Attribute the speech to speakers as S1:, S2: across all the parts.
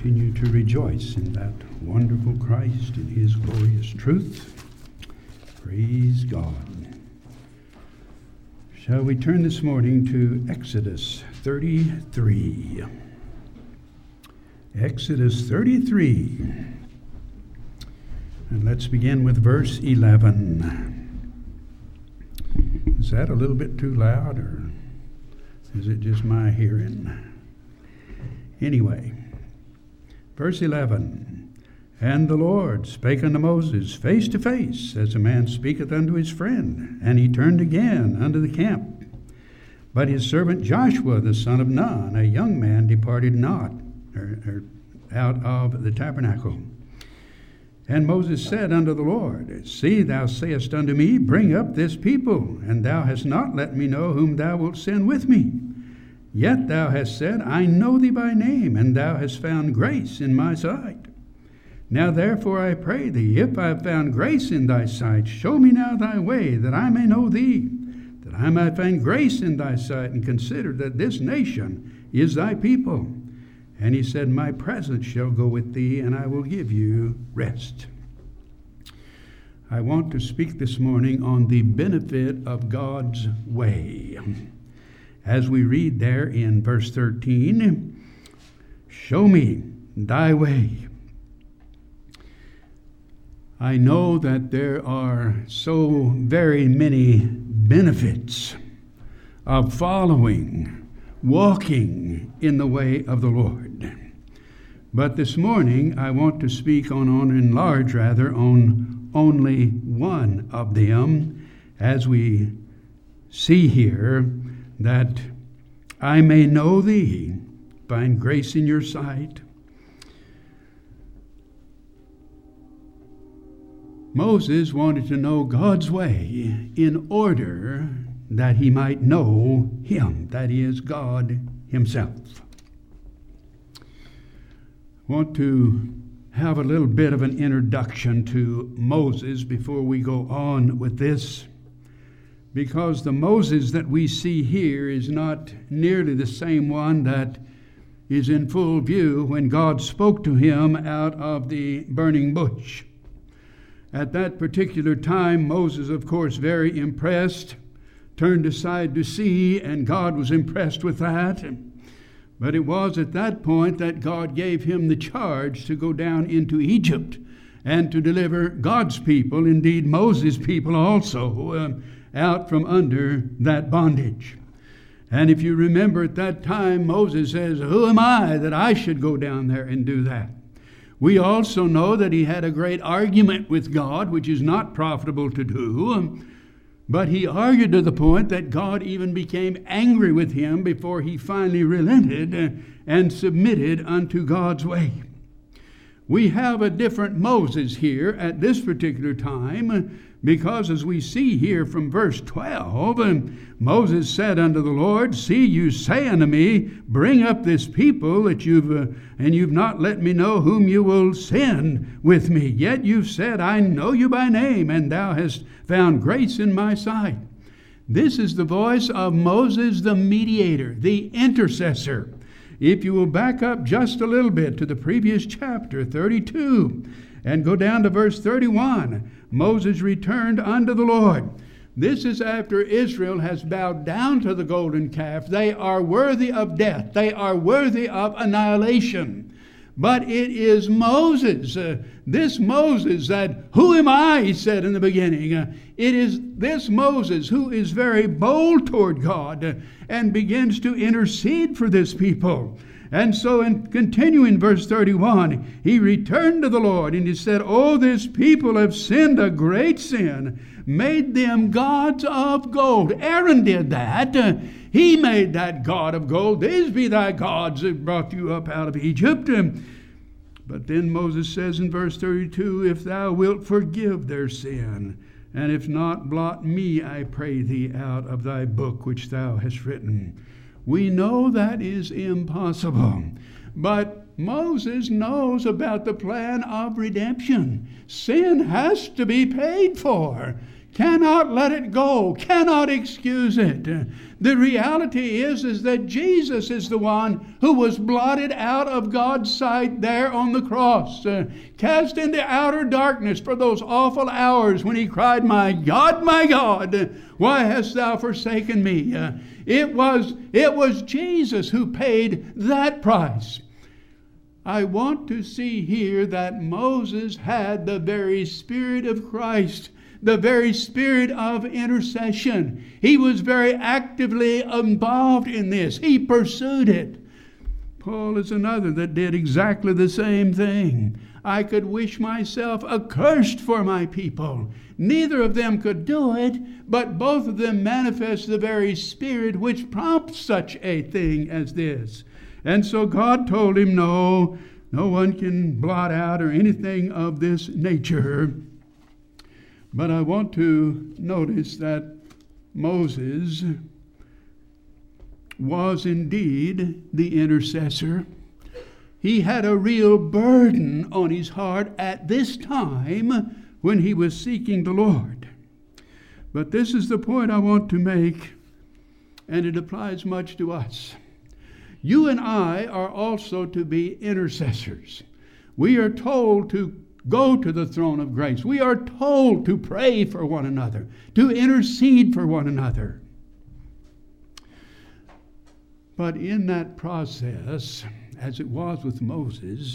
S1: continue to rejoice in that wonderful Christ and his glorious truth. Praise God. Shall we turn this morning to Exodus 33? Exodus 33. And let's begin with verse 11. Is that a little bit too loud, or is it just my hearing? Anyway, verse 11. And the Lord spake unto Moses face to face, as a man speaketh unto his friend. And he turned again unto the camp. But his servant Joshua the son of Nun, a young man, departed not out of the tabernacle. And Moses said unto the Lord, See, thou sayest unto me, Bring up this people, and thou hast not let me know whom thou wilt send with me. Yet thou hast said, I know thee by name, and thou hast found grace in my sight. Now therefore I pray thee, if I have found grace in thy sight, show me now thy way, that I may know thee, that I might find grace in thy sight, and consider that this nation is thy people. And he said, My presence shall go with thee, and I will give you rest. I want to speak this morning on the benefit of God's way. As we read there in verse 13, show me thy way. I know that there are so very many benefits of following, walking in the way of the Lord. But this morning I want to speak on only one of them, as we see here, that I may know thee, find grace in your sight. Moses wanted to know God's way in order that he might know him, that is, God himself. I want to have a little bit of an introduction to Moses before we go on with this, because the Moses that we see here is not nearly the same one that is in full view when God spoke to him out of the burning bush. At that particular time, Moses, of course, very impressed, turned aside to see, and God was impressed with that. But it was at that point that God gave him the charge to go down into Egypt and to deliver God's people, indeed Moses' people also, out from under that bondage. And if you remember at that time, Moses says, Who am I that I should go down there and do that? We also know that he had a great argument with God, which is not profitable to do. But he argued to the point that God even became angry with him before he finally relented and submitted unto God's way. We have a different Moses here at this particular time, because as we see here from verse 12, Moses said unto the Lord, See, you say unto me, Bring up this people that you've not let me know whom you will send with me. Yet you've said, I know you by name, and thou hast found grace in my sight. This is the voice of Moses, the mediator, the intercessor. If you will back up just a little bit to the previous chapter, 32, and go down to verse 31, Moses returned unto the Lord. This is after Israel has bowed down to the golden calf. They are worthy of death. They are worthy of annihilation. But it is Moses, this Moses that, Who am I, he said in the beginning. It is this Moses who is very bold toward God and begins to intercede for this people. And so in continuing verse 31, he returned to the Lord and he said, Oh, this people have sinned a great sin, made them gods of gold. Aaron did that. He made that god of gold. These be thy gods that brought you up out of Egypt. But then Moses says in verse 32, If thou wilt forgive their sin, and if not, blot me, I pray thee, out of thy book which thou hast written. We know that is impossible. But Moses knows about the plan of redemption. Sin has to be paid for. cannot let it go, cannot excuse it. The reality is that Jesus is the one who was blotted out of God's sight there on the cross, cast into outer darkness for those awful hours when he cried, my God, why hast thou forsaken me? It was Jesus who paid that price. I want to see here that Moses had the very Spirit of Christ, the very spirit of intercession. He was very actively involved in this. He pursued it. Paul is another that did exactly the same thing. I could wish myself accursed for my people. Neither of them could do it, but both of them manifest the very spirit which prompts such a thing as this. And so God told him, no one can blot out or anything of this nature. But I want to notice that Moses was indeed the intercessor. He had a real burden on his heart at this time when he was seeking the Lord. But this is the point I want to make, and it applies much to us. You and I are also to be intercessors. We are told to go to the throne of grace. We are told to pray for one another, to intercede for one another. But in that process, as it was with Moses,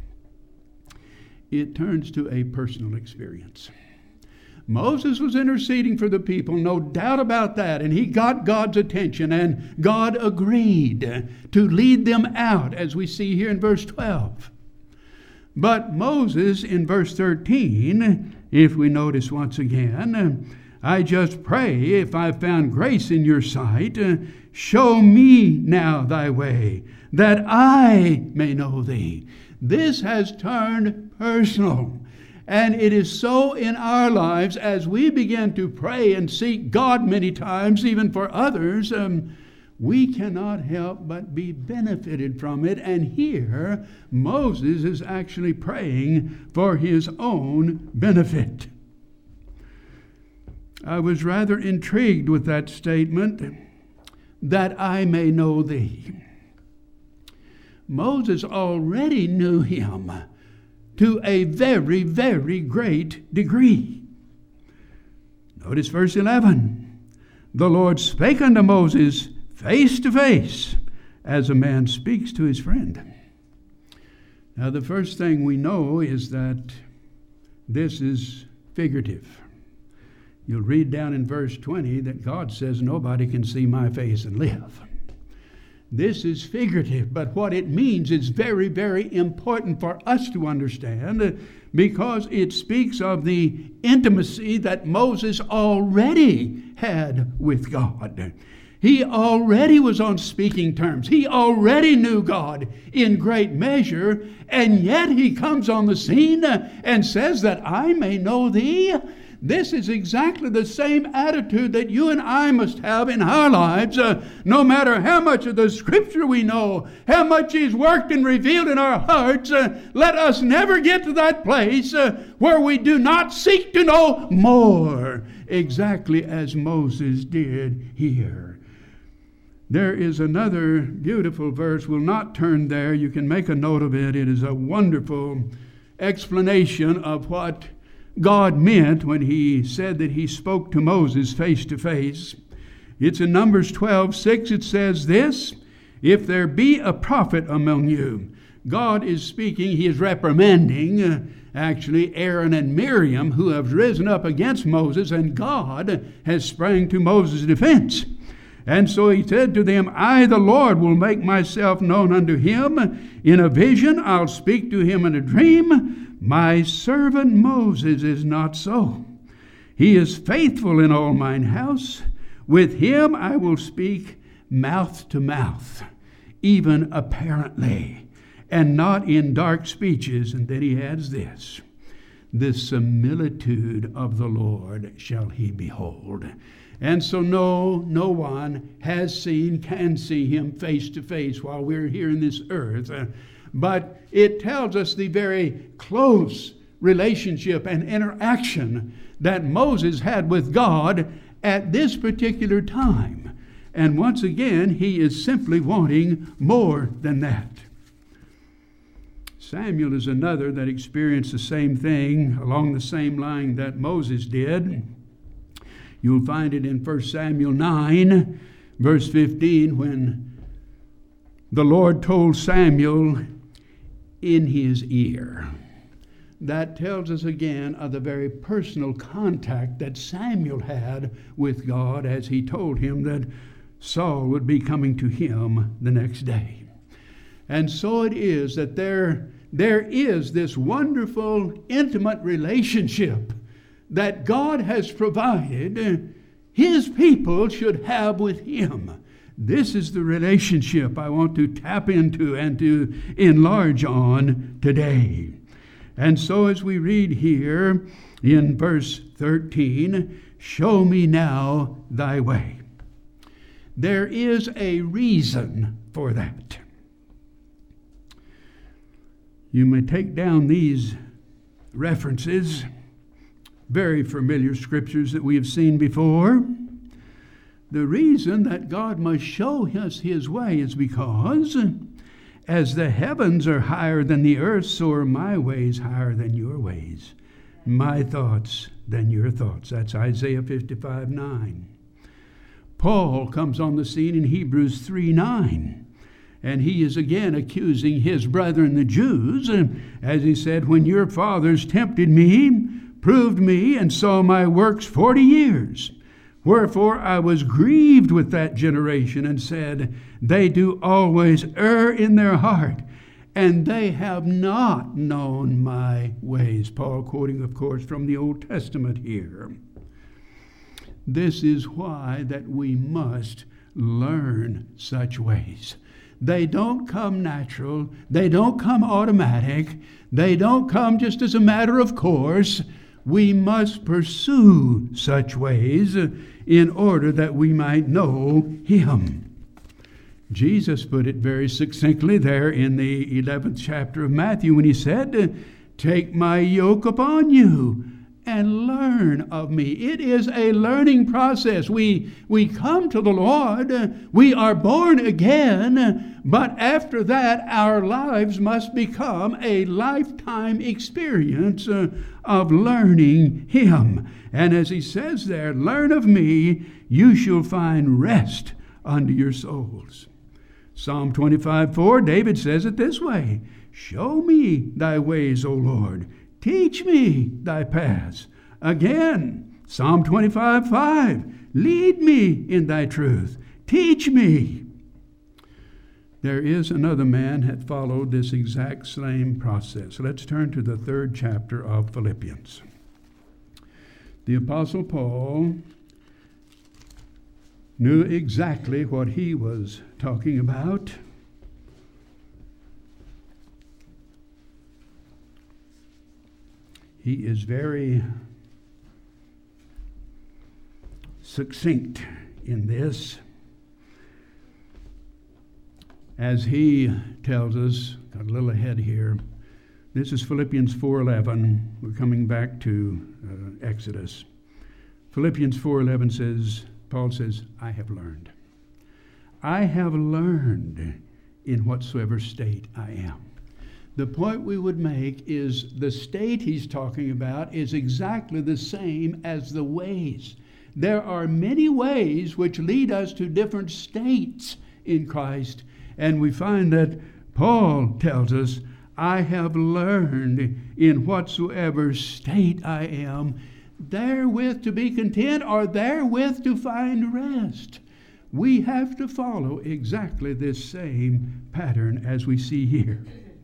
S1: it turns to a personal experience. Moses was interceding for the people, no doubt about that, and he got God's attention, and God agreed to lead them out, as we see here in verse 12. But Moses, in verse 13, if we notice once again, I just pray, if I've found grace in your sight, show me now thy way, that I may know thee. This has turned personal. And it is so in our lives as we begin to pray and seek God many times, even for others, we cannot help but be benefited from it. And here, Moses is actually praying for his own benefit. I was rather intrigued with that statement, that I may know thee. Moses already knew him to a very, very great degree. Notice verse 11. The Lord spake unto Moses face to face, as a man speaks to his friend. Now, the first thing we know is that this is figurative. You'll read down in verse 20 that God says, nobody can see my face and live. This is figurative, but what it means is very, very important for us to understand, because it speaks of the intimacy that Moses already had with God. He already was on speaking terms. He already knew God in great measure, and yet he comes on the scene and says that I may know thee. This is exactly the same attitude that you and I must have in our lives, no matter how much of the Scripture we know, how much He's worked and revealed in our hearts. Let us never get to that place where we do not seek to know more, exactly as Moses did here. There is another beautiful verse. We'll not turn there. You can make a note of it. It is a wonderful explanation of what God meant when he said that he spoke to Moses face to face. It's in Numbers 12:6. It says this, if there be a prophet among you. God is speaking, he is reprimanding actually Aaron and Miriam, who have risen up against Moses, and God has sprang to Moses' defense. And so he said to them, I, the Lord, will make myself known unto him. In a vision I'll speak to him in a dream. My servant Moses is not so. He is faithful in all mine house. With him I will speak mouth to mouth, even apparently, and not in dark speeches. And then he adds this, the similitude of the Lord shall he behold. And so no one has seen, can see him face to face while we're here in this earth. But it tells us the very close relationship and interaction that Moses had with God at this particular time. And once again, he is simply wanting more than that. Samuel is another that experienced the same thing along the same line that Moses did. You'll find it in 1 Samuel 9, verse 15, when the Lord told Samuel in his ear. That tells us again of the very personal contact that Samuel had with God as he told him that Saul would be coming to him the next day. And so it is that there is this wonderful, intimate relationship that God has provided His people should have with Him. This is the relationship I want to tap into and to enlarge on today. And so as we read here in verse 13, show me now thy way. There is a reason for that. You may take down these references, very familiar scriptures that we have seen before. The reason that God must show us His way is because as the heavens are higher than the earth, so are my ways higher than your ways, my thoughts than your thoughts. That's Isaiah 55:9. Paul comes on the scene in Hebrews 3:9. And he is again accusing his brethren, the Jews, as he said, when your fathers tempted me, proved me, and saw my works 40 years. Wherefore I was grieved with that generation, and said, they do always err in their heart, and they have not known my ways. Paul quoting, of course, from the Old Testament here. This is why that we must learn such ways. They don't come natural. They don't come automatic. They don't come just as a matter of course. We must pursue such ways in order that we might know Him. Jesus put it very succinctly there in the 11th chapter of Matthew when He said, take my yoke upon you and learn of me. It is a learning process. We come to the Lord, we are born again, but after that our lives must become a lifetime experience of learning Him. And as He says there, learn of me, you shall find rest unto your souls. Psalm 25:4, David says it this way, show me thy ways, O Lord. Teach me thy paths. Again, Psalm 25:5. Lead me in thy truth. Teach me. There is another man that followed this exact same process. Let's turn to the 3rd chapter of Philippians. The Apostle Paul knew exactly what he was talking about. He is very succinct in this. As he tells us, got a little ahead here, this is Philippians 4:11. We're coming back to Exodus. Philippians 4:11 says, Paul says, I have learned. I have learned in whatsoever state I am. The point we would make is the state he's talking about is exactly the same as the ways. There are many ways which lead us to different states in Christ, and we find that Paul tells us, I have learned in whatsoever state I am, therewith to be content, or therewith to find rest. We have to follow exactly this same pattern as we see here.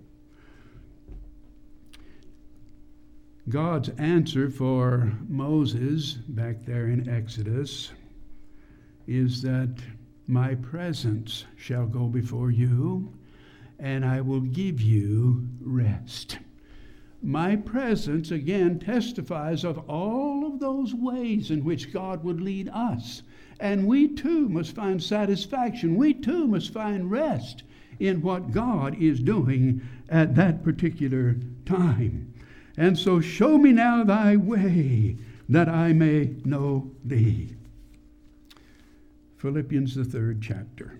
S1: God's answer for Moses back there in Exodus is that my presence shall go before you, and I will give you rest. My presence, again, testifies of all of those ways in which God would lead us. And we too must find satisfaction. We too must find rest in what God is doing at that particular time. And so show me now thy way, that I may know thee. Philippians, the 3rd chapter.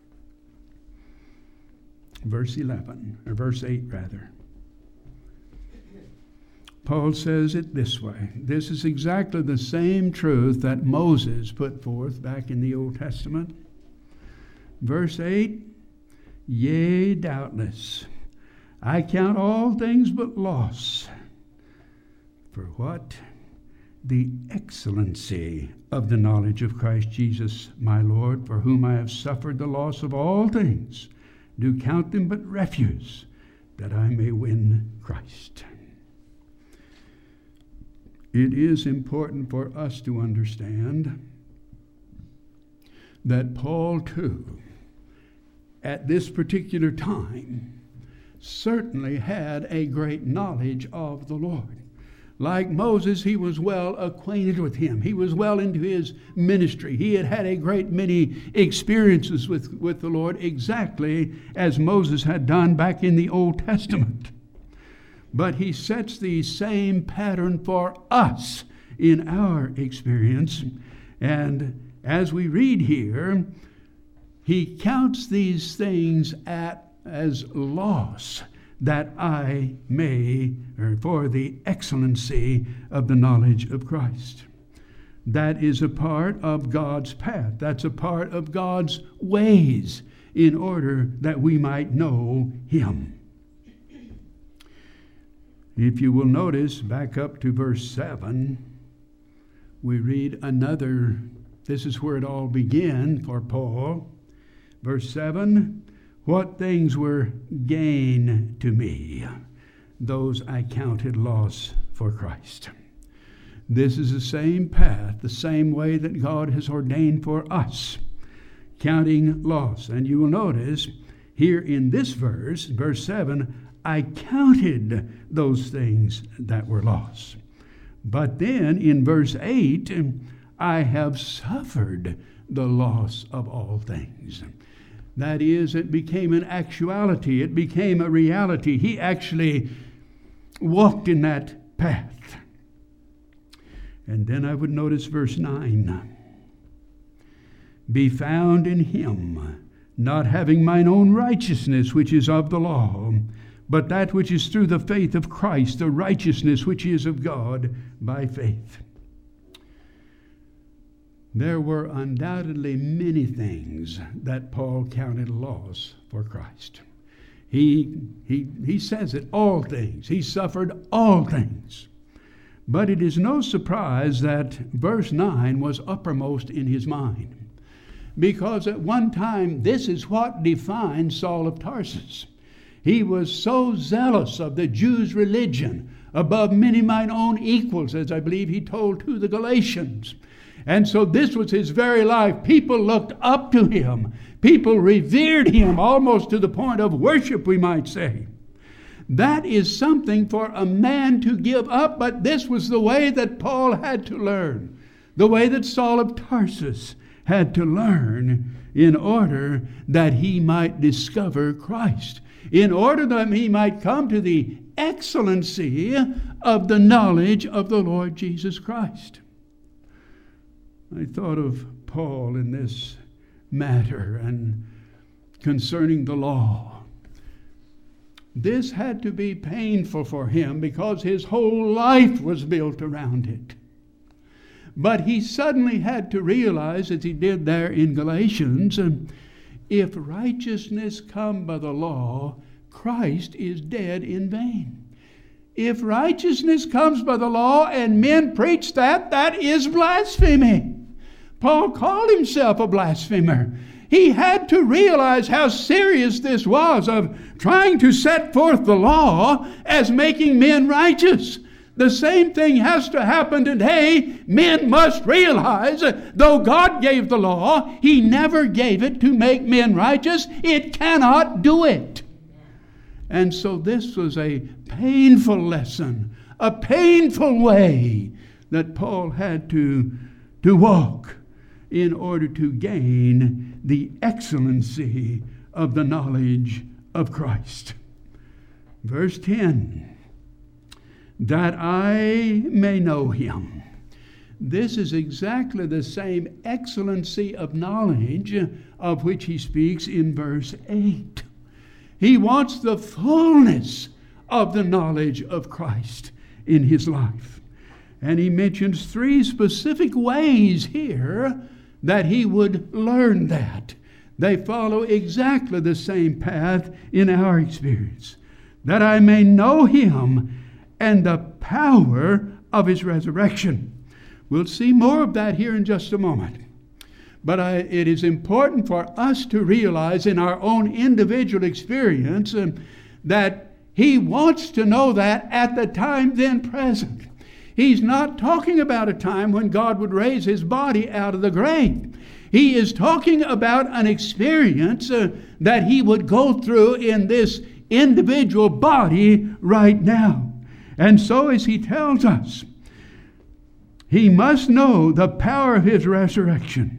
S1: Verse 11, or verse 8 rather. Paul says it this way. This is exactly the same truth that Moses put forth back in the Old Testament. Verse 8, yea, doubtless, I count all things but loss. For what? The excellency of the knowledge of Christ Jesus my Lord, for whom I have suffered the loss of all things, do count them but refuse, that I may win Christ. It is important for us to understand that Paul, too, at this particular time, certainly had a great knowledge of the Lord. Like Moses, he was well acquainted with him. He was well into his ministry. He had had a great many experiences with the Lord, exactly as Moses had done back in the Old Testament. But he sets the same pattern for us in our experience. And as we read here, he counts these things as loss, that I may, or for the excellency of the knowledge of Christ. That is a part of God's path. That's a part of God's ways in order that we might know him. If you will notice, back up to verse 7, we read another, this is where it all began for Paul. Verse 7, what things were gain to me, those I counted loss for Christ. This is the same path, the same way that God has ordained for us, counting loss. And you will notice here in this verse, verse 7, I counted those things that were lost. But then in verse 8, I have suffered the loss of all things. That is, it became an actuality. It became a reality. He actually walked in that path. And then I would notice verse 9. Be found in him, not having mine own righteousness, which is of the law, but that which is through the faith of Christ, the righteousness which is of God by faith. There were undoubtedly many things that Paul counted loss for Christ. He says it, all things. He suffered all things. But it is no surprise that verse 9 was uppermost in his mind. Because at one time, this is what defined Saul of Tarsus. He was so zealous of the Jews' religion, above many mine own equals, as I believe he told to the Galatians. And so this was his very life. People looked up to him. People revered him almost to the point of worship, we might say. That is something for a man to give up, but this was the way that Paul had to learn. The way that Saul of Tarsus had to learn in order that he might discover Christ. In order that he might come to the excellency of the knowledge of the Lord Jesus Christ. I thought of Paul in this matter and concerning the law. This had to be painful for him because his whole life was built around it. But he suddenly had to realize, as he did there in Galatians, if righteousness come by the law, Christ is dead in vain. If righteousness comes by the law and men preach that, that is blasphemy. Paul called himself a blasphemer. He had to realize how serious this was of trying to set forth the law as making men righteous. The same thing has to happen today. Men must realize, though God gave the law, He never gave it to make men righteous. It cannot do it. And so this was a painful lesson, a painful way that Paul had to walk in order to gain the excellency of the knowledge of Christ. Verse 10. that I may know him. This is exactly the same excellency of knowledge of which he speaks in verse 8. He wants the fullness of the knowledge of Christ in his life. And he mentions 3 specific ways here that he would learn that. They follow exactly the same path in our experience. That I may know him and the power of his resurrection. We'll see more of that here in just a moment. But it is important for us to realize in our own individual experience that he wants to know that at the time then present. He's not talking about a time when God would raise his body out of the grave. He is talking about an experience that he would go through in this individual body right now. And so as he tells us, he must know the power of his resurrection.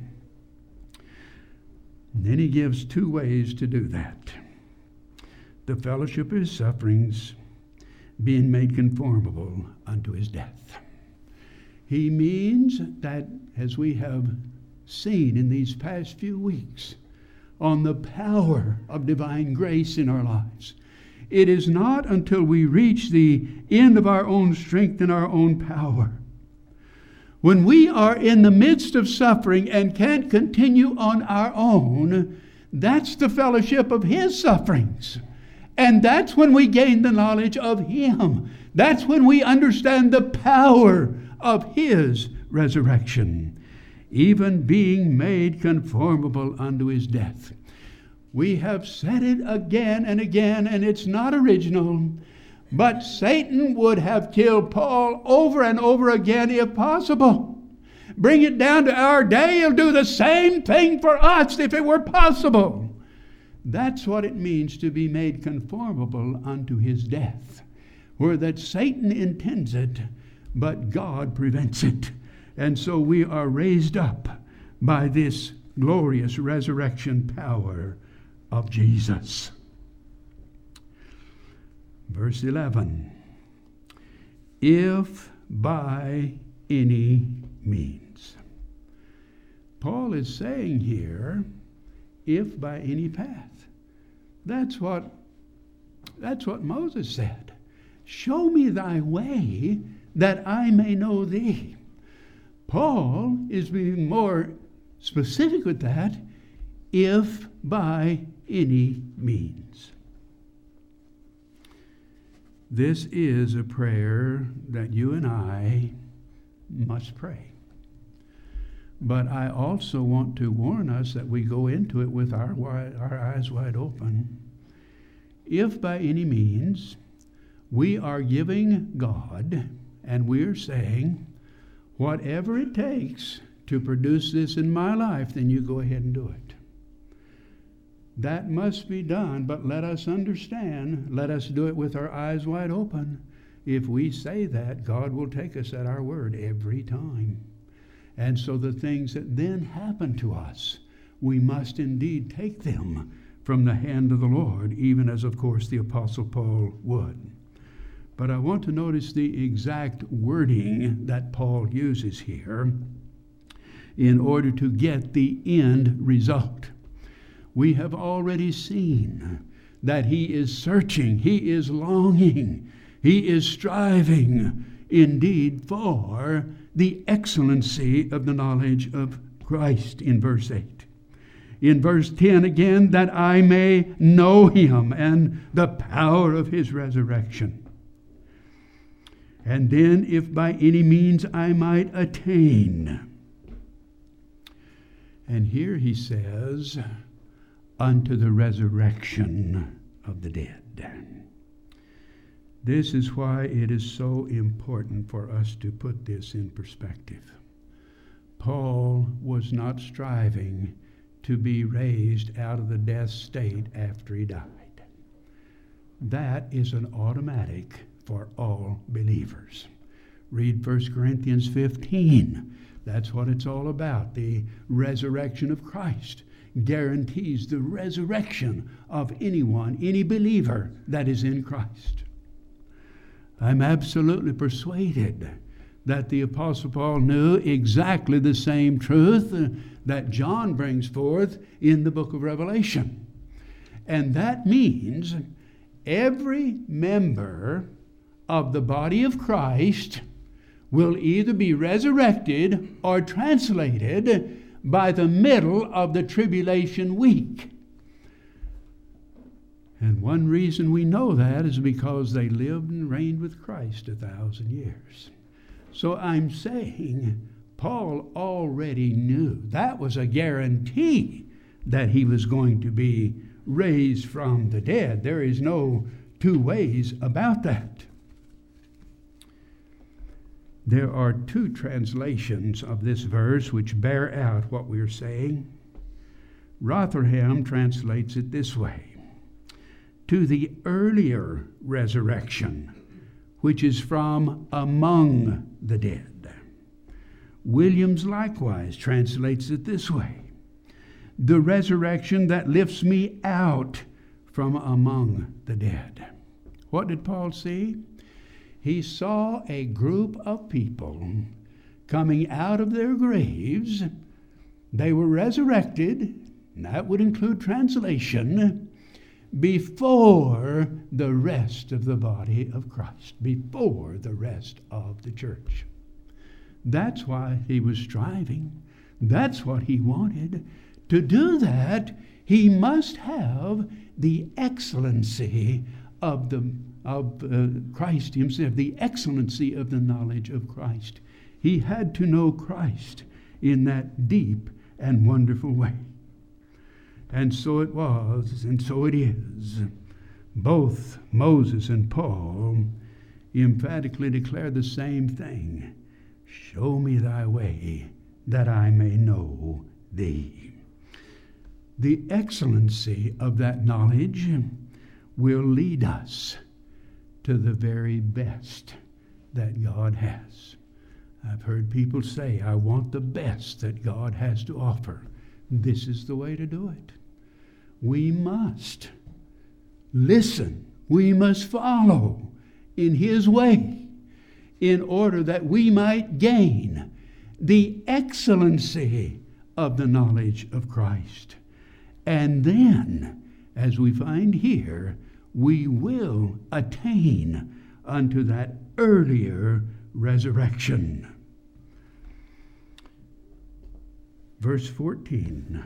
S1: And then he gives 2 ways to do that. The fellowship of his sufferings, being made conformable unto his death. He means that, as we have seen in these past few weeks, on the power of divine grace in our lives, it is not until we reach the end of our own strength and our own power, when we are in the midst of suffering and can't continue on our own, that's the fellowship of his sufferings. And that's when we gain the knowledge of him. That's when we understand the power of his resurrection, even being made conformable unto his death. We have said it again and again, and it's not original, but Satan would have killed Paul over and over again if possible. Bring it down to our day, he'll do the same thing for us if it were possible. That's what it means to be made conformable unto his death, where that Satan intends it, but God prevents it. And so we are raised up by this glorious resurrection power of Jesus. Verse 11, if by any means. Paul is saying here, if by any path. That's what Moses said. Show me thy way that I may know thee. Paul is being more specific with that, if by any means. This is a prayer that you and I must pray. But I also want to warn us that we go into it with our eyes wide open. If by any means we are giving God, and we're saying, whatever it takes to produce this in my life, then you go ahead and do it. That must be done, but let us understand, let us do it with our eyes wide open. If we say that, God will take us at our word every time. And so the things that then happen to us, we must indeed take them from the hand of the Lord, even as, of course, the Apostle Paul would. But I want to notice the exact wording that Paul uses here in order to get the end result. We have already seen that he is searching, he is longing, he is striving indeed for the excellency of the knowledge of Christ in verse 8. In verse 10 again, that I may know him and the power of his resurrection. And then, if by any means I might attain. And here he says, unto the resurrection of the dead. This is why it is so important for us to put this in perspective. Paul was not striving to be raised out of the death state after he died. That is an automatic for all believers. Read 1 Corinthians 15. That's what it's all about. The resurrection of Christ guarantees the resurrection of anyone, any believer that is in Christ. I'm absolutely persuaded that the Apostle Paul knew exactly the same truth that John brings forth in the book of Revelation. And that means every member of the body of Christ will either be resurrected or translated by the middle of the tribulation week. And one reason we know that is because they lived and reigned with Christ 1,000 years. So I'm saying Paul already knew. That was a guarantee that he was going to be raised from the dead. There is no two ways about that. There are two translations of this verse which bear out what we're saying. Rotherham translates it this way: to the earlier resurrection, which is from among the dead. Williams likewise translates it this way: the resurrection that lifts me out from among the dead. What did Paul see? He saw a group of people coming out of their graves. They were resurrected, and that would include translation, before the rest of the body of Christ, before the rest of the church. That's why he was striving. That's what he wanted. To do that, he must have the excellency of Christ himself, the excellency of the knowledge of Christ. He had to know Christ in that deep and wonderful way. And so it was, and so it is. Both Moses and Paul emphatically declare the same thing: show me thy way, that I may know thee. The excellency of that knowledge will lead us to the very best that God has. I've heard people say, I want the best that God has to offer. This is the way to do it. We must listen. We must follow in his way in order that we might gain the excellency of the knowledge of Christ. And then, as we find here, we will attain unto that earlier resurrection. Verse 14.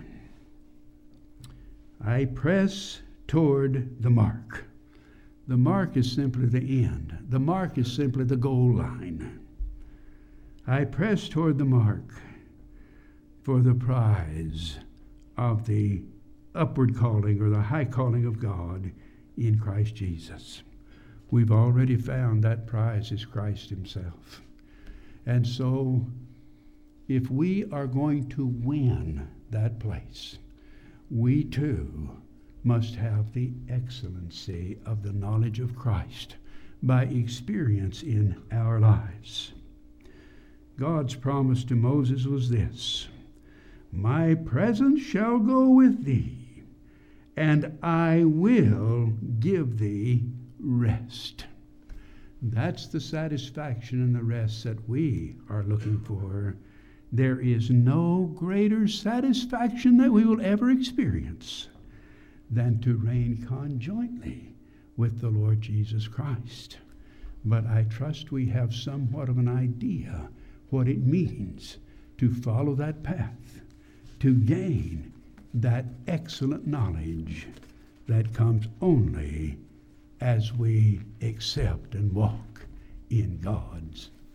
S1: I press toward the mark. The mark is simply the end. The mark is simply the goal line. I press toward the mark for the prize of the upward calling or the high calling of God in Christ Jesus. We've already found that prize is Christ himself. And so, if we are going to win that place, we too must have the excellency of the knowledge of Christ by experience in our lives. God's promise to Moses was this: my presence shall go with thee, and I will give thee rest. That's the satisfaction and the rest that we are looking for. There is no greater satisfaction that we will ever experience than to reign conjointly with the Lord Jesus Christ. But I trust we have somewhat of an idea what it means to follow that path, to gain that excellent knowledge that comes only as we accept and walk in God's